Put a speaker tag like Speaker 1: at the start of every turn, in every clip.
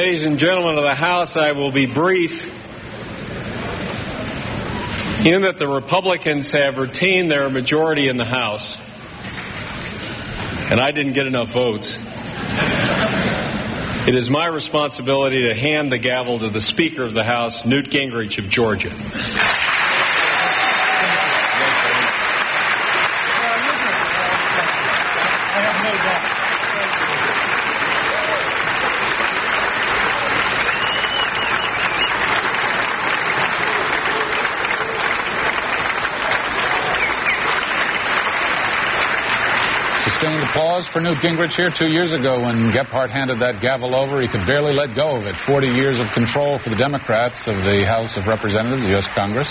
Speaker 1: Ladies and gentlemen of the House, I will be brief in that the Republicans have retained their majority in the House, and I didn't get enough votes. It is my responsibility to hand the gavel to the Speaker of the House, Newt Gingrich of Georgia.
Speaker 2: Sustained applause for Newt Gingrich here. 2 years ago when Gephardt handed that gavel over, he could barely let go of it. 40 years of control for the Democrats of the House of Representatives, the U.S. Congress.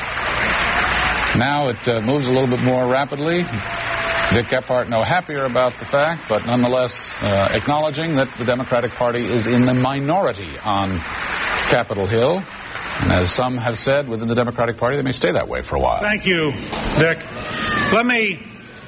Speaker 2: Now it moves a little bit more rapidly. Dick Gephardt no happier about the fact, but nonetheless acknowledging that the Democratic Party is in the minority on Capitol Hill. And as some have said within the Democratic Party, they may stay that way for a while.
Speaker 3: Thank you, Dick. Let me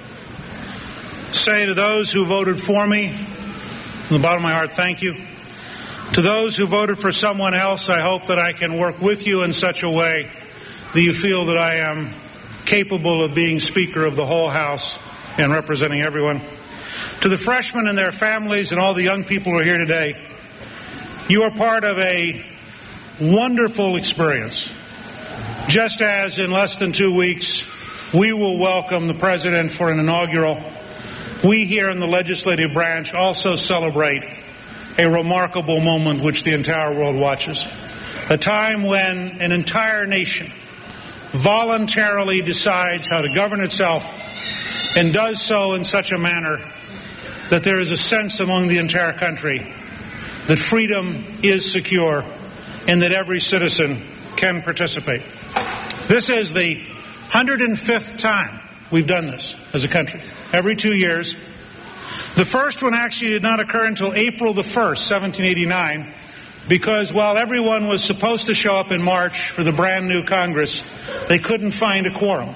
Speaker 3: say to those who voted for me, from the bottom of my heart, thank you. To those who voted for someone else, I hope that I can work with you in such a way that you feel that I am capable of being Speaker of the whole House and representing everyone. To the freshmen and their families and all the young people who are here today, you are part of a wonderful experience. Just as in less than 2 weeks, we will welcome the President for an inaugural, we here in the legislative branch also celebrate a remarkable moment which the entire world watches. A time when an entire nation voluntarily decides how to govern itself and does so in such a manner that there is a sense among the entire country that freedom is secure and that every citizen can participate. This is the 105th time we've done this as a country, every 2 years. The first one actually did not occur until April the 1st, 1789, because while everyone was supposed to show up in March for the brand new Congress, they couldn't find a quorum.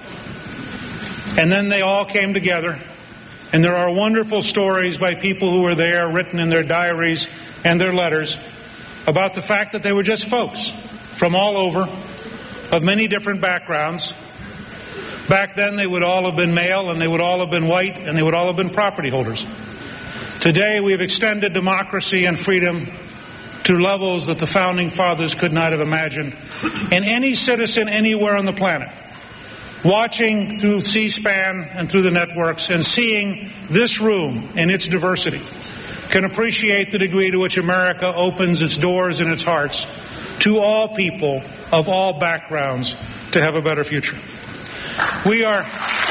Speaker 3: And then they all came together, and there are wonderful stories by people who were there, written in their diaries and their letters, about the fact that they were just folks from all over, of many different backgrounds. Back then, they would all have been male, and they would all have been white, and they would all have been property holders. Today, we have extended democracy and freedom to levels that the Founding Fathers could not have imagined. And any citizen anywhere on the planet, watching through C-SPAN and through the networks and seeing this room and its diversity, can appreciate the degree to which America opens its doors and its hearts to all people of all backgrounds to have a better future. We are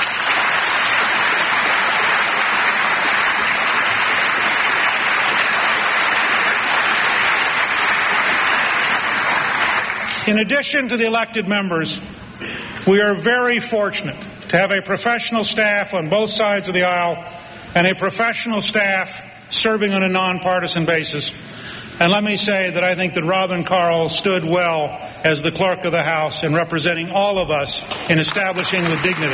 Speaker 3: in addition to the elected members, we are very fortunate to have a professional staff on both sides of the aisle and a professional staff serving on a nonpartisan basis. And let me say that I think that Robin Carl stood well as the Clerk of the House in representing all of us in establishing with dignity.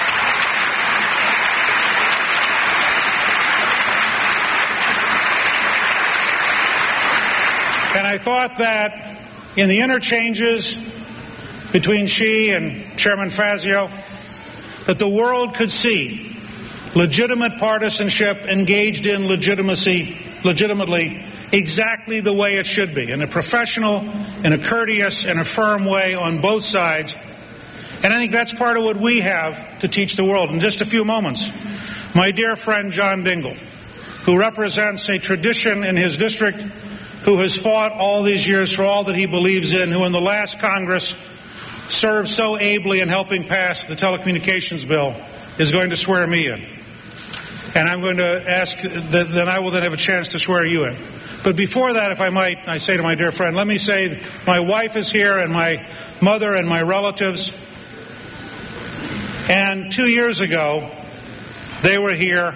Speaker 3: And I thought that in the interchanges between she and Chairman Fazio, that the world could see legitimate partisanship engaged in legitimately exactly the way it should be, in a professional, in a courteous, and a firm way on both sides. And I think that's part of what we have to teach the world. In just a few moments, my dear friend John Dingell, who represents a tradition in his district, who has fought all these years for all that he believes in, who in the last Congress served so ably in helping pass the telecommunications bill, is going to swear me in. And I'm going to ask that I will then have a chance to swear you in. But before that, if I might, I say to my dear friend, let me say my wife is here and my mother and my relatives. And 2 years ago, they were here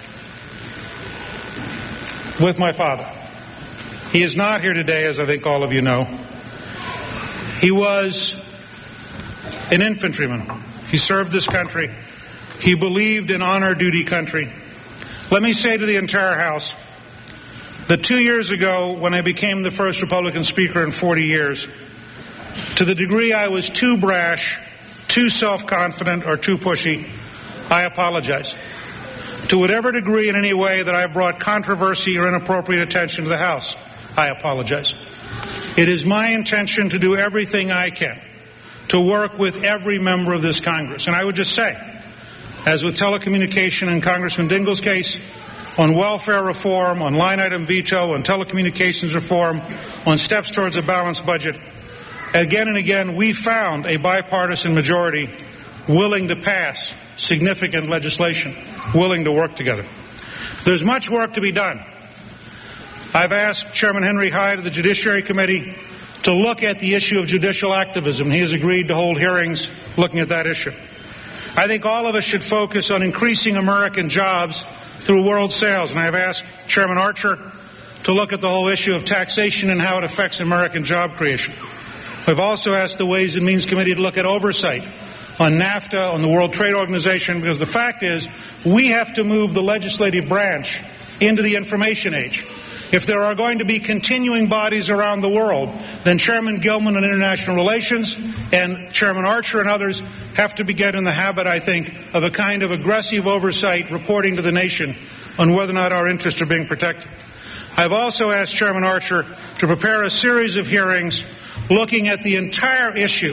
Speaker 3: with my father. He is not here today, as I think all of you know. He was an infantryman. He served this country. He believed in honor, duty, country. Let me say to the entire House that 2 years ago, when I became the first Republican Speaker in 40 years, to the degree I was too brash, too self-confident, or too pushy, I apologize. To whatever degree in any way that I have brought controversy or inappropriate attention to the House, I apologize. It is my intention to do everything I can to work with every member of this Congress. And I would just say, as with telecommunication in Congressman Dingell's case, on welfare reform, on line item veto, on telecommunications reform, on steps towards a balanced budget, again and again we found a bipartisan majority willing to pass significant legislation, willing to work together. There's much work to be done. I've asked Chairman Henry Hyde of the Judiciary Committee to look at the issue of judicial activism. He has agreed to hold hearings looking at that issue. I think all of us should focus on increasing American jobs through world sales, and I've asked Chairman Archer to look at the whole issue of taxation and how it affects American job creation. We've also asked the Ways and Means Committee to look at oversight on NAFTA, on the World Trade Organization, because the fact is we have to move the legislative branch into the information age. If there are going to be continuing bodies around the world, then Chairman Gilman on International Relations and Chairman Archer and others have to get in the habit, I think, of a kind of aggressive oversight reporting to the nation on whether or not our interests are being protected. I've also asked Chairman Archer to prepare a series of hearings looking at the entire issue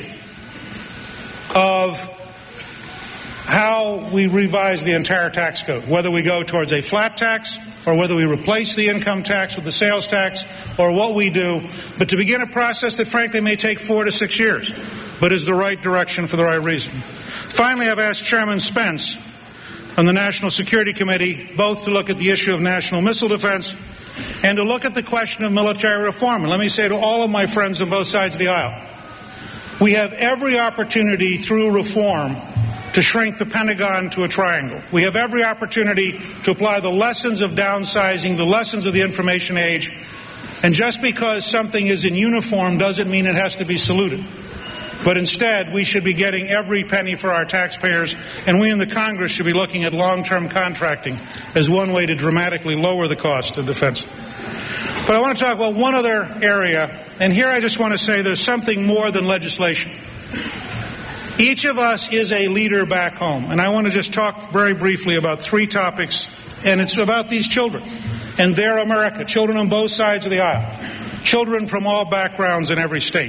Speaker 3: of how we revise the entire tax code, whether we go towards a flat tax or whether we replace the income tax with the sales tax or what we do, but to begin a process that frankly may take 4 to 6 years, but is the right direction for the right reason. Finally, I've asked Chairman Spence on the National Security Committee both to look at the issue of national missile defense and to look at the question of military reform. And let me say to all of my friends on both sides of the aisle, we have every opportunity through reform to shrink the Pentagon to a triangle. We have every opportunity to apply the lessons of downsizing, the lessons of the information age, and just because something is in uniform doesn't mean it has to be saluted. But instead, we should be getting every penny for our taxpayers, and we in the Congress should be looking at long-term contracting as one way to dramatically lower the cost of defense. But I want to talk about one other area, and here I just want to say there's something more than legislation. Each of us is a leader back home, and I want to just talk very briefly about 3 topics, and it's about these children and their America, children on both sides of the aisle, children from all backgrounds in every state.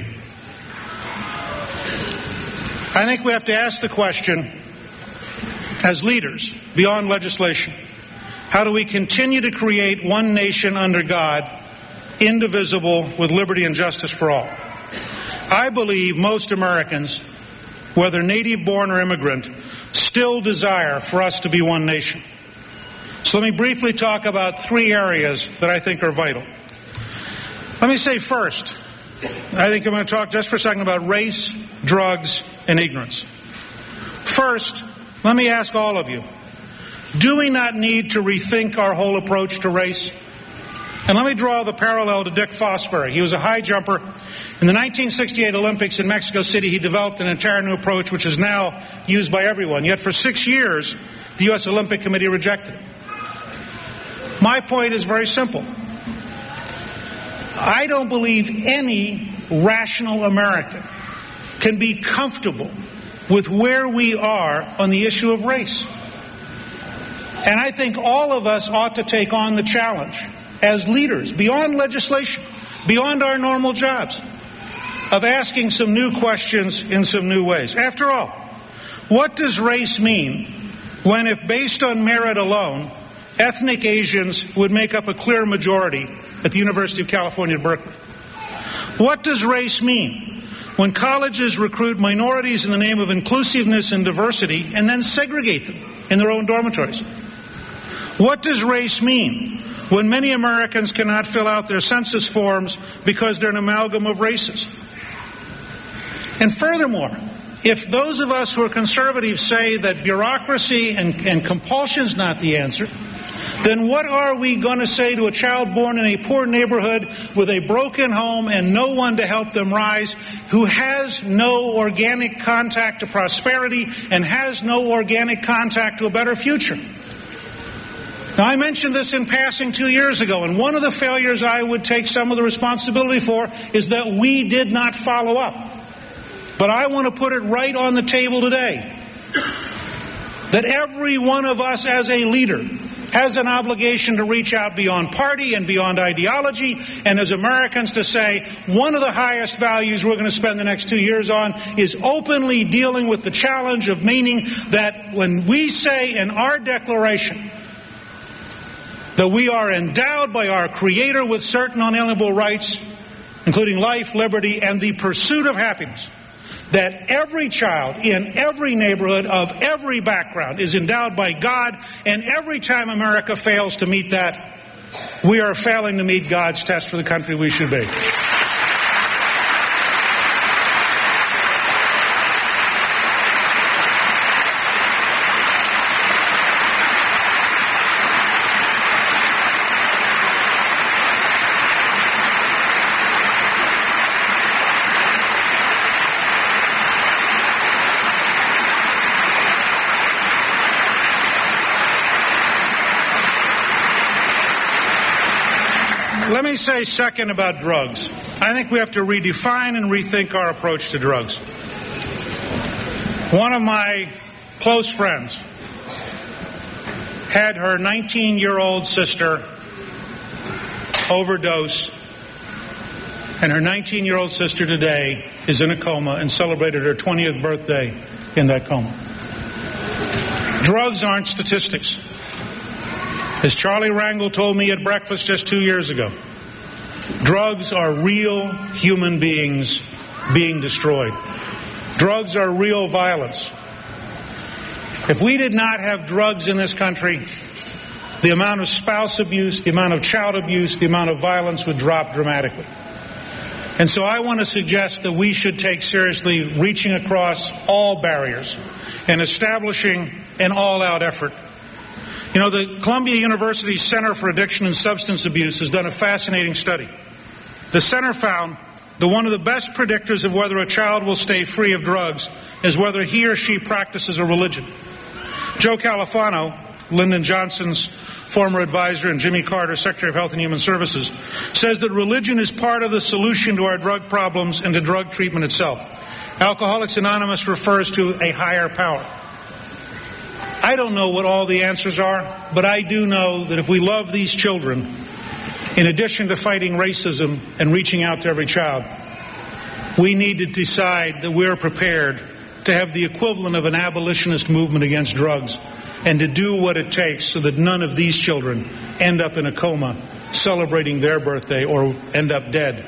Speaker 3: I think we have to ask the question, as leaders, beyond legislation, how do we continue to create one nation under God, indivisible, with liberty and justice for all? I believe most Americans, whether native-born or immigrant, still desire for us to be one nation. So let me briefly talk about 3 areas that I think are vital. Let me say first, I think I'm going to talk just for a second about race, drugs, and ignorance. First, let me ask all of you, do we not need to rethink our whole approach to race? And let me draw the parallel to Dick Fosbury. He was a high jumper. In the 1968 Olympics in Mexico City, he developed an entire new approach which is now used by everyone. Yet for 6 years, the U.S. Olympic Committee rejected it. My point is very simple. I don't believe any rational American can be comfortable with where we are on the issue of race. And I think all of us ought to take on the challenge as leaders, beyond legislation, beyond our normal jobs, of asking some new questions in some new ways. After all, what does race mean when, if based on merit alone, ethnic Asians would make up a clear majority at the University of California at Berkeley? What does race mean when colleges recruit minorities in the name of inclusiveness and diversity and then segregate them in their own dormitories? What does race mean when many Americans cannot fill out their census forms because they're an amalgam of races? And furthermore, if those of us who are conservatives say that bureaucracy and compulsion is not the answer, then what are we going to say to a child born in a poor neighborhood with a broken home and no one to help them rise, who has no organic contact to prosperity and has no organic contact to a better future? Now, I mentioned this in passing 2 years ago, and one of the failures I would take some of the responsibility for is that we did not follow up. But I want to put it right on the table today, that every one of us as a leader has an obligation to reach out beyond party and beyond ideology, and as Americans to say, one of the highest values we're going to spend the next 2 years on is openly dealing with the challenge of meaning that when we say in our declaration that we are endowed by our Creator with certain unalienable rights, including life, liberty, and the pursuit of happiness, that every child in every neighborhood of every background is endowed by God, and every time America fails to meet that, we are failing to meet God's test for the country we should be. Let me say second about drugs. I think we have to redefine and rethink our approach to drugs. One of my close friends had her 19-year-old sister overdose, and her 19-year-old sister today is in a coma and celebrated her 20th birthday in that coma. Drugs aren't statistics. As Charlie Rangel told me at breakfast just 2 years ago, drugs are real human beings being destroyed. Drugs are real violence. If we did not have drugs in this country, the amount of spouse abuse, the amount of child abuse, the amount of violence would drop dramatically. And so I want to suggest that we should take seriously reaching across all barriers and establishing an all-out effort. You know, the Columbia University Center for Addiction and Substance Abuse has done a fascinating study. The center found that one of the best predictors of whether a child will stay free of drugs is whether he or she practices a religion. Joe Califano, Lyndon Johnson's former advisor and Jimmy Carter, Secretary of Health and Human Services, says that religion is part of the solution to our drug problems and to drug treatment itself. Alcoholics Anonymous refers to a higher power. I don't know what all the answers are, but I do know that if we love these children, in addition to fighting racism and reaching out to every child, we need to decide that we're prepared to have the equivalent of an abolitionist movement against drugs and to do what it takes so that none of these children end up in a coma celebrating their birthday or end up dead.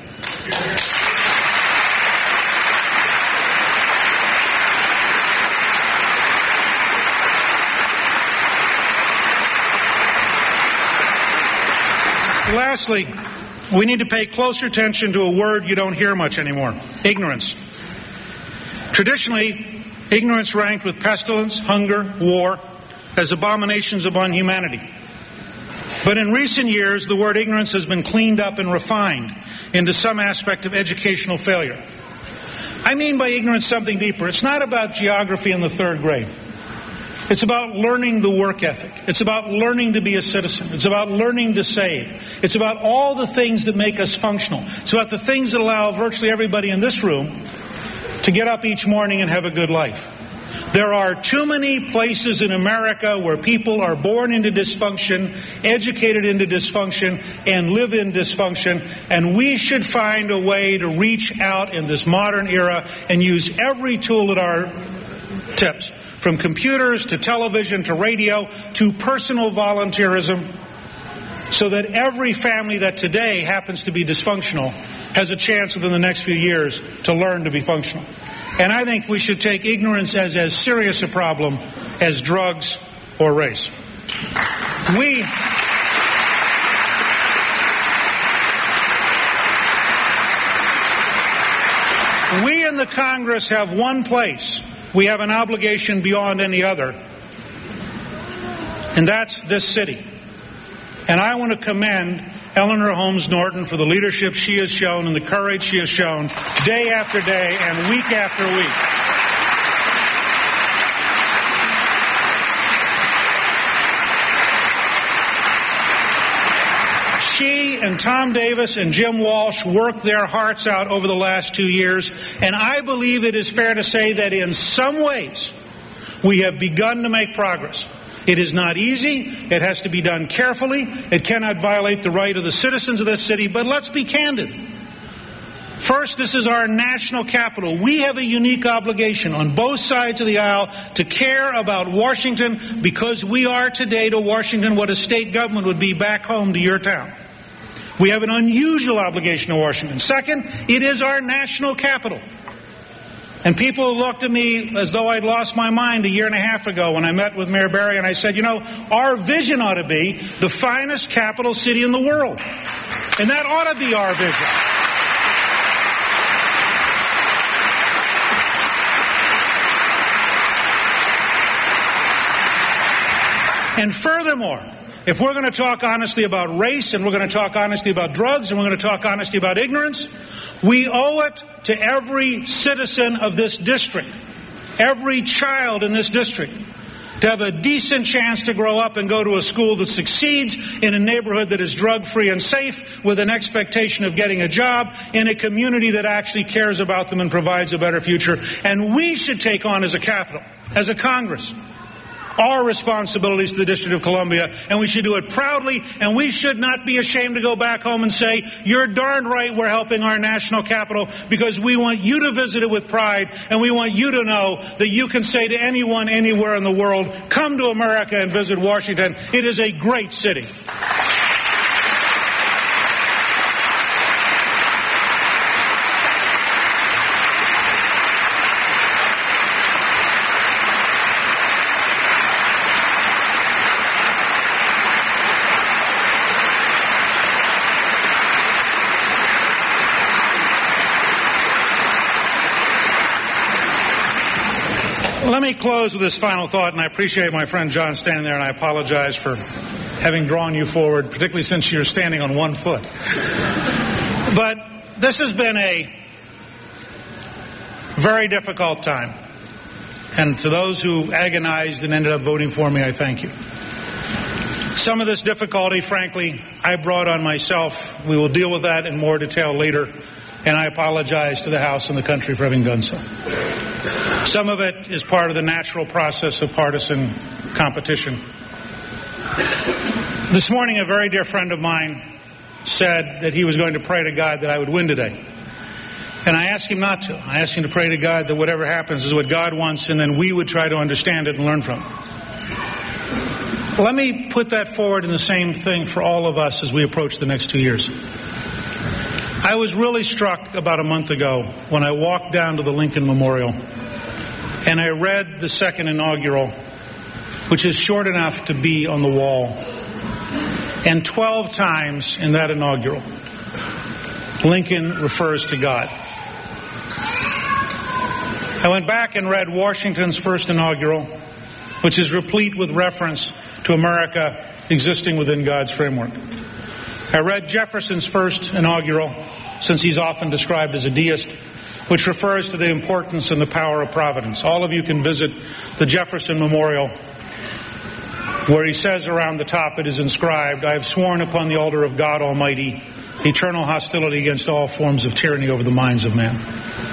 Speaker 3: Lastly, we need to pay closer attention to a word you don't hear much anymore: ignorance. Traditionally, ignorance ranked with pestilence, hunger, war as abominations upon humanity. But in recent years, the word ignorance has been cleaned up and refined into some aspect of educational failure. I mean by ignorance something deeper. It's not about geography in the third grade. It's about learning the work ethic. It's about learning to be a citizen. It's about learning to save. It's about all the things that make us functional. It's about the things that allow virtually everybody in this room to get up each morning and have a good life. There are too many places in America where people are born into dysfunction, educated into dysfunction, and live in dysfunction, and we should find a way to reach out in this modern era and use every tool at our tips, from computers to television to radio to personal volunteerism, so that every family that today happens to be dysfunctional has a chance within the next few years to learn to be functional. And I think we should take ignorance as serious a problem as drugs or race. We in the Congress have one place we have an obligation beyond any other, and that's this city. And I want to commend Eleanor Holmes Norton for the leadership she has shown and the courage she has shown day after day and week after week. and Tom Davis and Jim Walsh worked their hearts out over the last 2 years, and I believe it is fair to say that in some ways we have begun to make progress. It is not easy. It has to be done carefully. It cannot violate the right of the citizens of this city, but let's be candid. First, this is our national capital. We have a unique obligation on both sides of the aisle to care about Washington, because we are today to Washington what a state government would be back home to your town. We have an unusual obligation to Washington. Second, it is our national capital. And people looked at me as though I'd lost my mind 1.5 years ago when I met with Mayor Barry, and I said, our vision ought to be the finest capital city in the world. And that ought to be our vision. And furthermore, if we're going to talk honestly about race, and we're going to talk honestly about drugs, and we're going to talk honestly about ignorance, we owe it to every citizen of this district, every child in this district, to have a decent chance to grow up and go to a school that succeeds, in a neighborhood that is drug-free and safe, with an expectation of getting a job, in a community that actually cares about them and provides a better future. And we should take on as a capital, as a Congress, our responsibilities to the District of Columbia, and we should do it proudly, and we should not be ashamed to go back home and say, you're darn right we're helping our national capital, because we want you to visit it with pride, and we want you to know that you can say to anyone anywhere in the world, come to America and visit Washington. It is a great city. Let me close with this final thought, and I appreciate my friend John standing there, and I apologize for having drawn you forward, particularly since you're standing on one foot. But this has been a very difficult time. And to those who agonized and ended up voting for me, I thank you. Some of this difficulty, frankly, I brought on myself. We will deal with that in more detail later, and I apologize to the House and the country for having done so. Some of it is part of the natural process of partisan competition. This morning, a very dear friend of mine said that he was going to pray to God that I would win today. And I asked him not to. I asked him to pray to God that whatever happens is what God wants, and then we would try to understand it and learn from it. Let me put that forward in the same thing for all of us as we approach the next 2 years. I was really struck about a month ago when I walked down to the Lincoln Memorial and I read the second inaugural, which is short enough to be on the wall. And 12 times in that inaugural, Lincoln refers to God. I went back and read Washington's first inaugural, which is replete with reference to America existing within God's framework. I read Jefferson's first inaugural, since he's often described as a deist, which refers to the importance and the power of providence. All of you can visit the Jefferson Memorial, where he says around the top it is inscribed, I have sworn upon the altar of God Almighty eternal hostility against all forms of tyranny over the minds of man.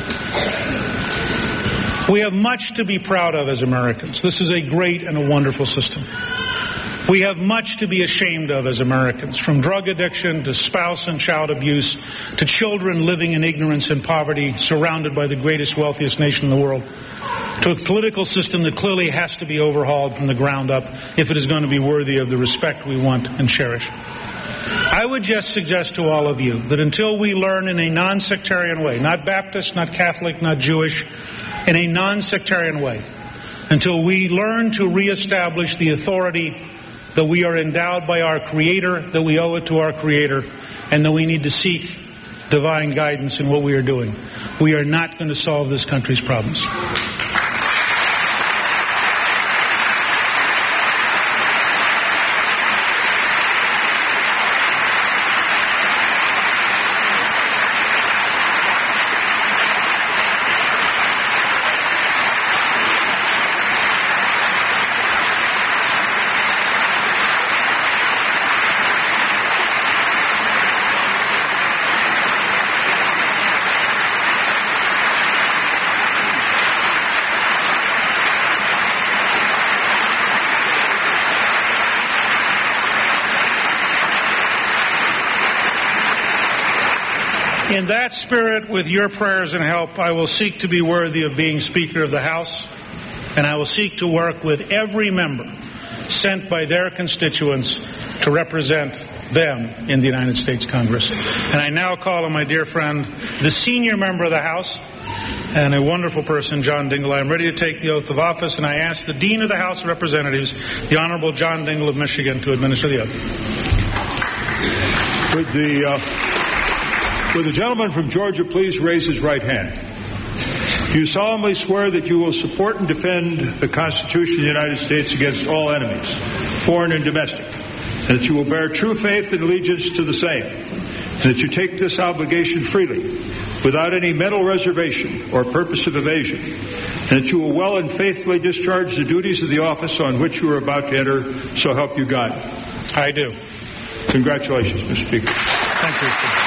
Speaker 3: We have much to be proud of as Americans. This is a great and a wonderful system. We have much to be ashamed of as Americans, from drug addiction to spouse and child abuse to children living in ignorance and poverty, surrounded by the greatest, wealthiest nation in the world, to a political system that clearly has to be overhauled from the ground up if it is going to be worthy of the respect we want and cherish. I would just suggest to all of you that until we learn in a non-sectarian way, not Baptist, not Catholic, not Jewish, in a non-sectarian way, until we learn to reestablish the authority that we are endowed by our Creator, that we owe it to our Creator, and that we need to seek divine guidance in what we are doing, we are not going to solve this country's problems. In that spirit, with your prayers and help, I will seek to be worthy of being Speaker of the House, and I will seek to work with every member sent by their constituents to represent them in the United States Congress. And I now call on my dear friend, the senior member of the House, and a wonderful person, John Dingell. I am ready to take the oath of office, and I ask the Dean of the House of Representatives, the Honorable John Dingell of Michigan, to administer the oath.
Speaker 4: Would the gentleman from Georgia please raise his right hand? Do you solemnly swear that you will support and defend the Constitution of the United States against all enemies, foreign and domestic, and that you will bear true faith and allegiance to the same, and that you take this obligation freely, without any mental reservation or purpose of evasion, and that you will well and faithfully discharge the duties of the office on which you are about to enter, so help you God?
Speaker 3: I do.
Speaker 4: Congratulations, Mr. Speaker.
Speaker 3: Thank you.